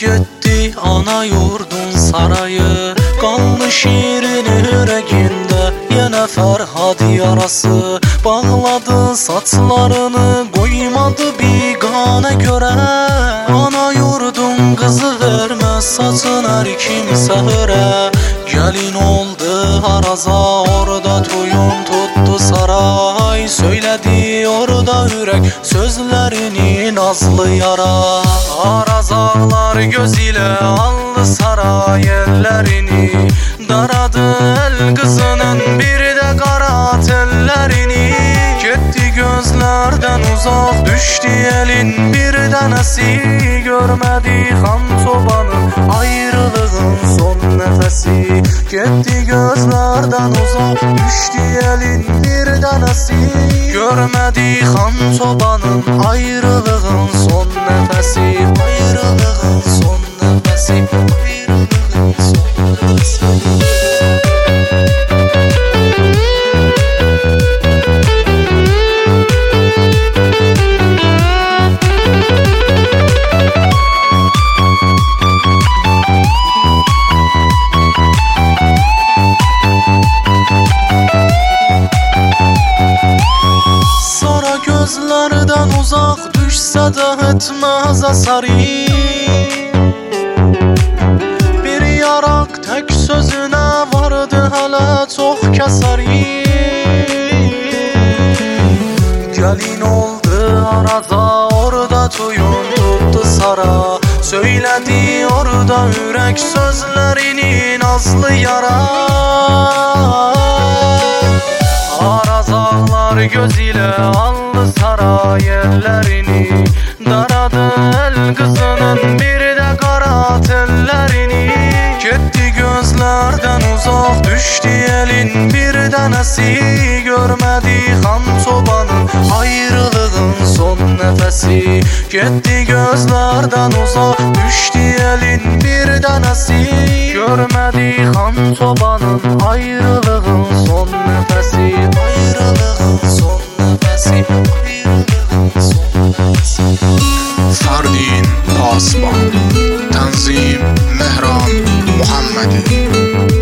Gitti ana yurdun sarayı, kanlı şiirin yüreğinde yine Ferhad yarası. Bağladı saçlarını, koymadı bigane göre. Ana yurdun kızı vermez saçın her kimse höre. Gelin oldu haraza, orada toyun tuttu saray. Söyledi orada yürek sözlerini nazlı yara. Arazağlar göz ile aldı saray ellerini. Daradı el kızının bir de kara tellerini. Gitti gözlerden uzak, düştü elin bir tanesi. Görmedi Han Çoban'ın ayrılığın son nefesi. Gitti gözlerden uzak, düştü elin bir tanesi. Görmedi Han Çoban'ın ayrılığın son nefesi. Ayrılığın son nefesi. Ayrılığın son nefesi. Gözlerden uzak düşse de etmez asarı. Bir yarak tek sözüne vardı hele çok kesarı. Gelin oldu araza, orada toyun tuttu sara. Söyledi orada yürek sözlerini nazlı yara. Arazağlar göz ile aldı saray ellerini. Daradı el kızının bir de kara tellerini. Gitti gözlerden uzak, düştü elin bir tanesi. Görmedi Han Çoban'ın ayrılığın son nefesi. Gitti gözlerden uzak, düştü elin bir tanesi. Görmedi Han Çoban'ın ayrılığın son nefesi. Ayrılığın son nefesi. Ayrılığın son nefesi. Fardin Pasban, Tanzim Mehran Muhammedi.